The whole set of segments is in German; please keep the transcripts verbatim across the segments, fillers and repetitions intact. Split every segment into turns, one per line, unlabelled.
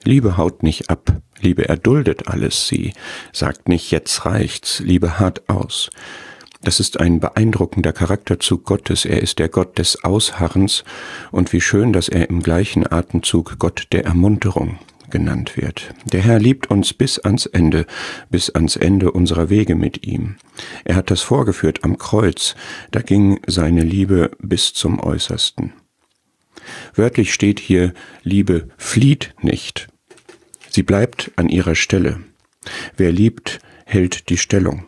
Liebe haut nicht ab, Liebe erduldet alles, sie sagt nicht, jetzt reicht's, Liebe hart aus. Das ist ein beeindruckender Charakterzug Gottes, er ist der Gott des Ausharrens und wie schön, dass er im gleichen Atemzug Gott der Ermunterung genannt wird. Der Herr liebt uns bis ans Ende, bis ans Ende unserer Wege mit ihm. Er hat das vorgeführt am Kreuz, da ging seine Liebe bis zum Äußersten. Wörtlich steht hier, Liebe flieht nicht. Sie bleibt an ihrer Stelle. Wer liebt, hält die Stellung.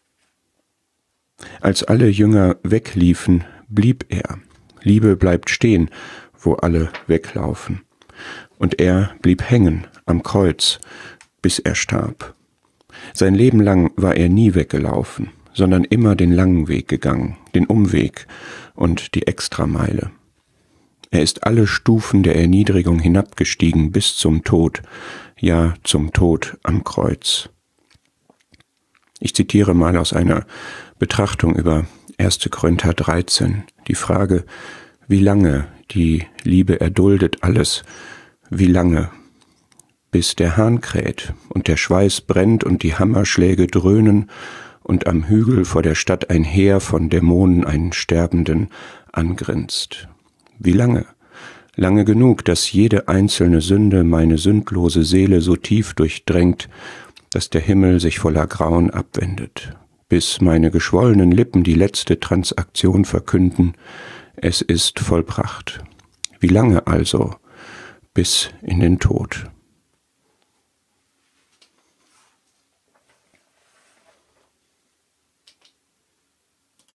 Als alle Jünger wegliefen, blieb er. Liebe bleibt stehen, wo alle weglaufen. Und er blieb hängen am Kreuz, bis er starb. Sein Leben lang war er nie weggelaufen, sondern immer den langen Weg gegangen, den Umweg und die Extrameile. Er ist alle Stufen der Erniedrigung hinabgestiegen bis zum Tod, ja zum Tod am Kreuz. Ich zitiere mal aus einer Betrachtung über erster Korinther dreizehn, die Frage, wie lange die Liebe erduldet alles, wie lange, bis der Hahn kräht und der Schweiß brennt und die Hammerschläge dröhnen und am Hügel vor der Stadt ein Heer von Dämonen einen Sterbenden angrinst. Wie lange? Lange genug, dass jede einzelne Sünde meine sündlose Seele so tief durchdrängt, dass der Himmel sich voller Grauen abwendet, bis meine geschwollenen Lippen die letzte Transaktion verkünden, es ist vollbracht. Wie lange also? Bis in den Tod.